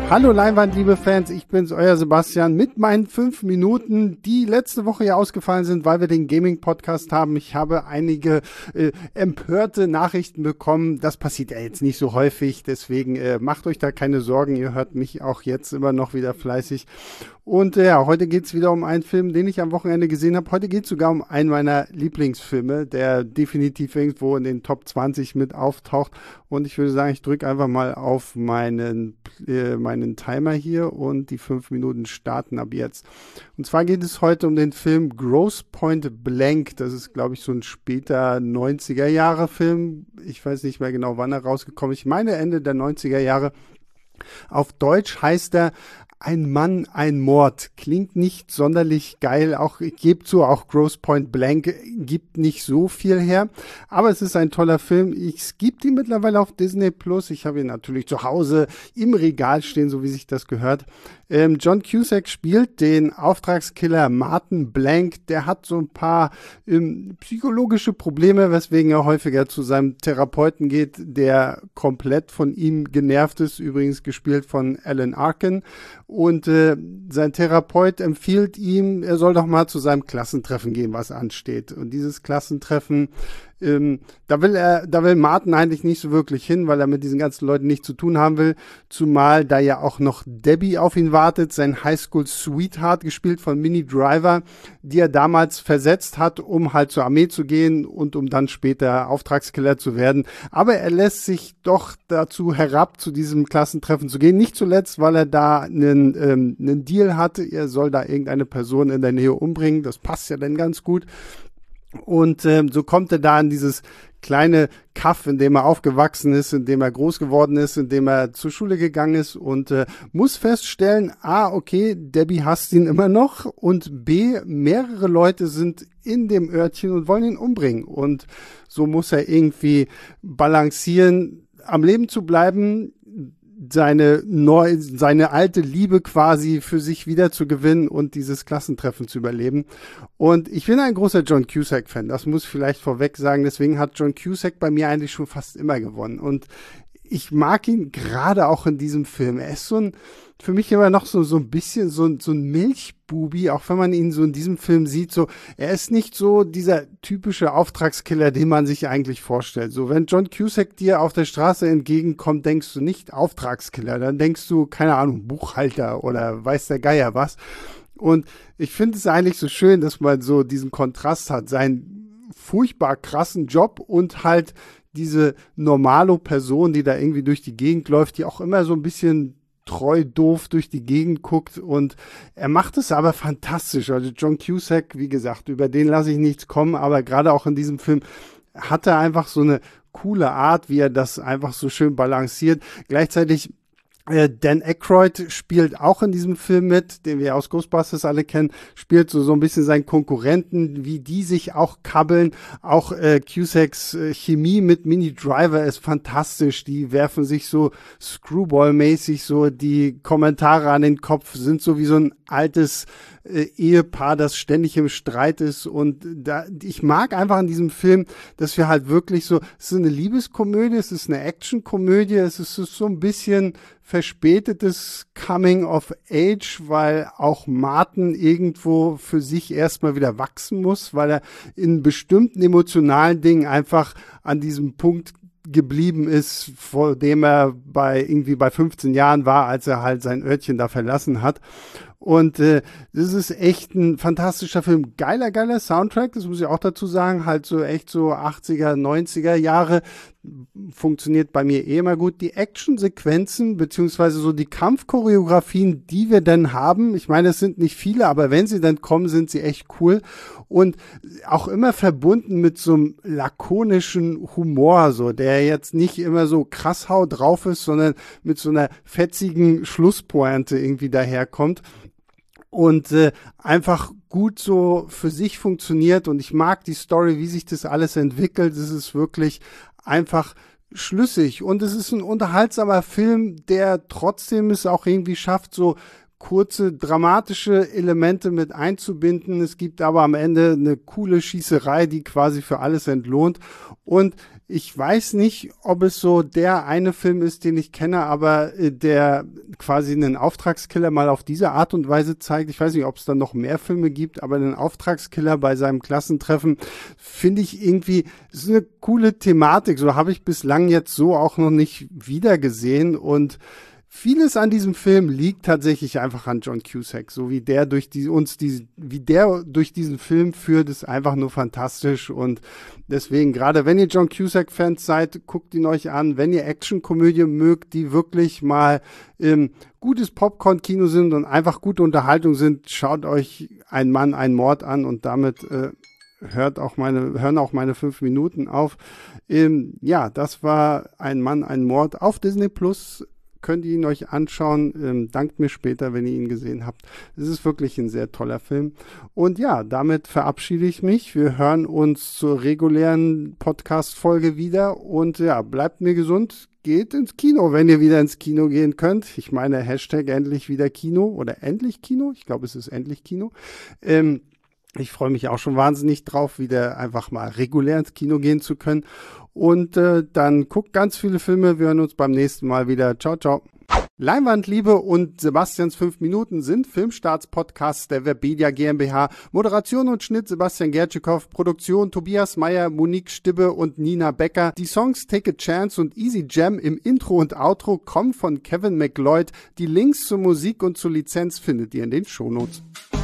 Hallo Leinwand, liebe Fans, ich bin's, euer Sebastian, mit meinen 5 Minuten, die letzte Woche ja ausgefallen sind, weil wir den Gaming-Podcast haben. Ich habe einige empörte Nachrichten bekommen. Das passiert ja jetzt nicht so häufig, deswegen macht euch da keine Sorgen. Ihr hört mich auch jetzt immer noch wieder fleißig. Und ja, heute geht's wieder um einen Film, den ich am Wochenende gesehen habe. Heute geht's sogar um einen meiner Lieblingsfilme, der definitiv irgendwo in den Top 20 mit auftaucht. Und ich würde sagen, ich drücke einfach mal auf meinen Timer hier und die 5 Minuten starten ab jetzt. Und zwar geht es heute um den Film Grosse Pointe Blank. Das ist, glaube ich, so ein später 90er-Jahre-Film. Ich weiß nicht mehr genau, wann er rausgekommen ist. Ich meine Ende der 90er Jahre. Auf Deutsch heißt er Ein Mann, ein Mord. Klingt nicht sonderlich geil. Auch, ich gebe zu, auch Grosse Pointe Blank gibt nicht so viel her. Aber es ist ein toller Film. Es gibt ihn mittlerweile auf Disney Plus. Ich habe ihn natürlich zu Hause im Regal stehen, so wie sich das gehört. John Cusack spielt den Auftragskiller Martin Blank. Der hat so ein paar psychologische Probleme, weswegen er häufiger zu seinem Therapeuten geht, der komplett von ihm genervt ist. Übrigens gespielt von Alan Arkin. Und sein Therapeut empfiehlt ihm, er soll doch mal zu seinem Klassentreffen gehen, was ansteht. Und dieses Klassentreffen, da will Martin eigentlich nicht so wirklich hin, weil er mit diesen ganzen Leuten nichts zu tun haben will. Zumal da ja auch noch Debbie auf ihn wartet, sein Highschool-Sweetheart, gespielt von Minnie Driver, die er damals versetzt hat, um halt zur Armee zu gehen und um dann später Auftragskiller zu werden. Aber er lässt sich doch dazu herab, zu diesem Klassentreffen zu gehen. Nicht zuletzt, weil er da einen Deal hatte. Er soll da irgendeine Person in der Nähe umbringen. Das passt ja dann ganz gut. Und so kommt er da in dieses kleine Kaff, in dem er aufgewachsen ist, in dem er groß geworden ist, in dem er zur Schule gegangen ist und muss feststellen, A, okay, Debbie hasst ihn immer noch und B, mehrere Leute sind in dem Örtchen und wollen ihn umbringen. Und so muss er irgendwie balancieren, am Leben zu bleiben, seine alte Liebe quasi für sich wieder zu gewinnen und dieses Klassentreffen zu überleben. Und ich bin ein großer John Cusack-Fan, das muss ich vielleicht vorweg sagen. Deswegen hat John Cusack bei mir eigentlich schon fast immer gewonnen. Und ich mag ihn gerade auch in diesem Film. Er ist für mich immer noch so ein bisschen so ein Milchbubi, auch wenn man ihn so in diesem Film sieht. So, er ist nicht so dieser typische Auftragskiller, den man sich eigentlich vorstellt. So, wenn John Cusack dir auf der Straße entgegenkommt, denkst du nicht Auftragskiller, dann denkst du, keine Ahnung, Buchhalter oder weiß der Geier was. Und ich finde es eigentlich so schön, dass man so diesen Kontrast hat, seinen furchtbar krassen Job und halt diese Normalo-Person, die da irgendwie durch die Gegend läuft, die auch immer so ein bisschen treu doof durch die Gegend guckt, und er macht es aber fantastisch. Also John Cusack, wie gesagt, über den lasse ich nichts kommen, aber gerade auch in diesem Film hat er einfach so eine coole Art, wie er das einfach so schön balanciert. Gleichzeitig Dan Aykroyd spielt auch in diesem Film mit, den wir aus Ghostbusters alle kennen, spielt so ein bisschen seinen Konkurrenten, wie die sich auch kabbeln. Auch Cusacks Chemie mit Minnie Driver ist fantastisch. Die werfen sich so Screwball-mäßig so die Kommentare an den Kopf, sind so wie so ein altes Ehepaar, das ständig im Streit ist. Und ich mag einfach in diesem Film, dass wir halt wirklich so, es ist eine Liebeskomödie, es ist eine Actionkomödie, es ist so ein bisschen verspätetes Coming of Age, weil auch Martin irgendwo für sich erstmal wieder wachsen muss, weil er in bestimmten emotionalen Dingen einfach an diesem Punkt geblieben ist, vor dem er bei 15 Jahren war, als er halt sein Örtchen da verlassen hat. Und das ist echt ein fantastischer Film. Geiler Soundtrack, das muss ich auch dazu sagen. Halt so echt so 80er, 90er Jahre. Funktioniert bei mir eh immer gut. Die Actionsequenzen beziehungsweise so die Kampfchoreografien, die wir dann haben, ich meine, es sind nicht viele, aber wenn sie dann kommen, sind sie echt cool. Und auch immer verbunden mit so einem lakonischen Humor, so, der jetzt nicht immer so krass hau drauf ist, sondern mit so einer fetzigen Schlusspointe irgendwie daherkommt. Und einfach gut so für sich funktioniert, und ich mag die Story, wie sich das alles entwickelt. Es ist wirklich einfach schlüssig, und es ist ein unterhaltsamer Film, der trotzdem es auch irgendwie schafft, so kurze dramatische Elemente mit einzubinden. Es gibt aber am Ende eine coole Schießerei, die quasi für alles entlohnt. Und ich weiß nicht, ob es so der eine Film ist, den ich kenne, aber der quasi einen Auftragskiller mal auf diese Art und Weise zeigt. Ich weiß nicht, ob es dann noch mehr Filme gibt, aber einen Auftragskiller bei seinem Klassentreffen finde ich irgendwie, das ist eine coole Thematik. So habe ich bislang jetzt so auch noch nicht wiedergesehen, und vieles an diesem Film liegt tatsächlich einfach an John Cusack, so wie der durch diesen Film führt, ist einfach nur fantastisch. Und deswegen, gerade wenn ihr John Cusack-Fans seid, guckt ihn euch an. Wenn ihr Actionkomödie mögt, die wirklich mal gutes Popcorn-Kino sind und einfach gute Unterhaltung sind, schaut euch Ein Mann, ein Mord an, und damit hören auch meine 5 Minuten auf. Ja, das war Ein Mann, ein Mord auf Disney Plus. Könnt ihr ihn euch anschauen. Dankt mir später, wenn ihr ihn gesehen habt. Es ist wirklich ein sehr toller Film. Und ja, damit verabschiede ich mich. Wir hören uns zur regulären Podcast-Folge wieder. Und ja, bleibt mir gesund. Geht ins Kino, wenn ihr wieder ins Kino gehen könnt. Ich meine, Hashtag endlich wieder Kino oder endlich Kino. Ich glaube, es ist endlich Kino. Ich freue mich auch schon wahnsinnig drauf, wieder einfach mal regulär ins Kino gehen zu können. Und dann guckt ganz viele Filme. Wir hören uns beim nächsten Mal wieder. Ciao, ciao. Leinwandliebe und Sebastians 5 Minuten sind Filmstarts-Podcasts der Webedia GmbH. Moderation und Schnitt Sebastian Gertschikow. Produktion Tobias Meyer, Monique Stibbe und Nina Becker. Die Songs Take a Chance und Easy Jam im Intro und Outro kommen von Kevin MacLeod. Die Links zur Musik und zur Lizenz findet ihr in den Shownotes.